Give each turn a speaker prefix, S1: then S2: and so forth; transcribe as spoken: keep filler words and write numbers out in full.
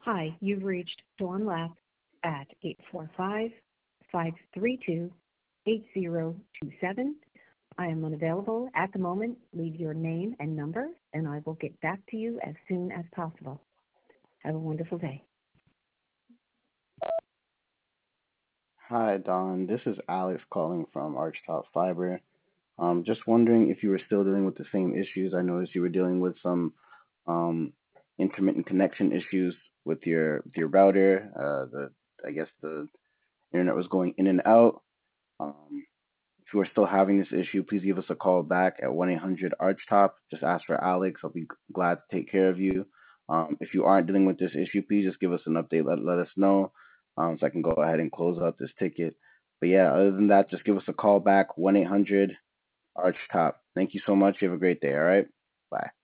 S1: Hi, you've reached Dawn Lapp at eight four five, five three two, eight zero two seven. I am unavailable at the moment. Leave your name and number, and I will get back to you as soon as possible. Have a wonderful day.
S2: Hi, Don. This is Alex calling from Archtop Fiber. Um, just wondering if you were still dealing with the same issues. I noticed you were dealing with some um, intermittent connection issues with your with your router. Uh, the I guess the internet was going in and out. Um, if you are still having this issue, please give us a call back at one eight hundred Archtop. Just ask for Alex. I'll be g- glad to take care of you. Um, if you aren't dealing with this issue, please just give us an update. Let, let us know um, so I can go ahead and close out this ticket. But yeah, other than that, just give us a call back, one eight hundred Archtop. Thank you so much. You have a great day. All right. Bye.